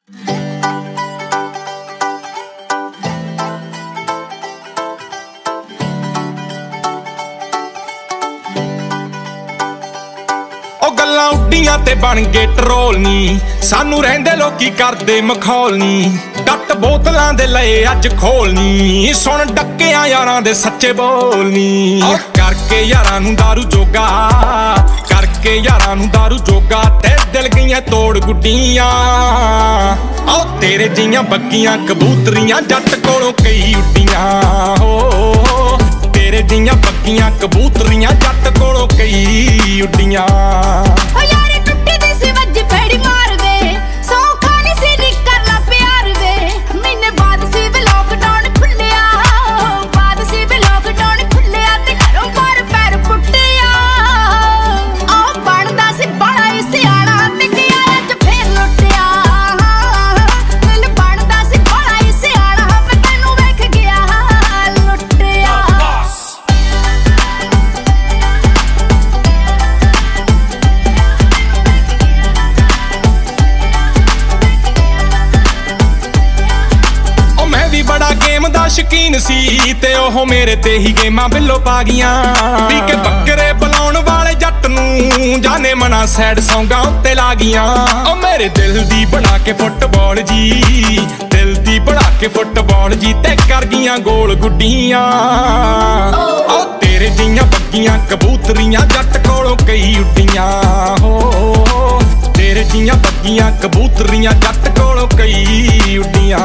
गल्लां उड्डियां ते बन गए ट्रोल नी सानू रहिंदे लोकी करदे मखौल नी डट बोतलां दे लए अज खोल नी सुन डक्कियां यारां दे सच्चे बोल नी करके यारां नूं दारू जोगा करके यारां नूं दारू जोगा ते दिल गईयां तोड़ गुड्डियां ओ तेरे जियां बग्गियां कबूतरियां जट कोलों कई उड्डियां हो तेरे जियां बग्गियां कबूतरियां जट कोलों कई उड्डियां शकीन सी ते ओह मेरे ते ही गेमां बिल्लो पा गियां पी के बकरे बुलाउण वाले जट नूं जाने मना सैड सौंगां उत्ते ला गियां ओ मेरे दिल दी बना के फुटबॉल जी दिल दी बना के फुटबॉल जी ते कर गियां गोल गुड्डियां ओ तेरे जियां बग्गियां कबूतरियां जट कोलों कई उड्डियां हो तेरे जियां बग्गियां कबूतरियां जट कोलों कई उड्डियां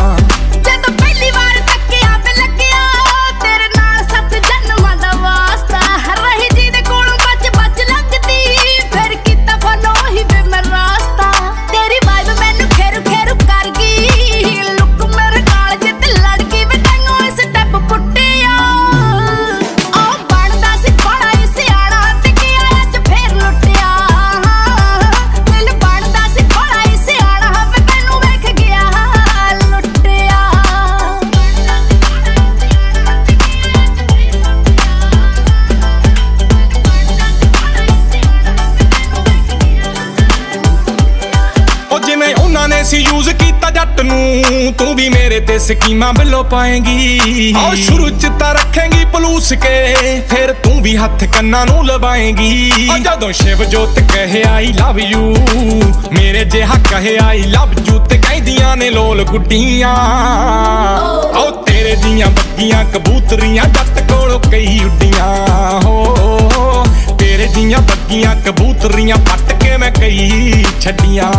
यूज कीता जट नूं तू भी मेरे ते स्कीमां बिल्लो पाएंगी और शुरू च तां रखेंगी पलूस के फिर तू भी हथ कन्ना नूं लवाएंगी और जदों शिव जोत कहे आई लव यू मेरे जिहा कहे आई लव यू ते कहदियां ने लोल गुड्डियां ओ तेरे दियां बग्गियां कबूतरियां जट कोलों कई उड्डियां हो तेरे दियां बग्गियां कबूतरियां पट के मैं कई छड्डियां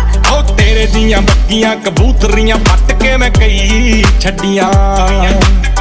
बग्गियां कबूतरियां पट के मैं कई छड्डियां।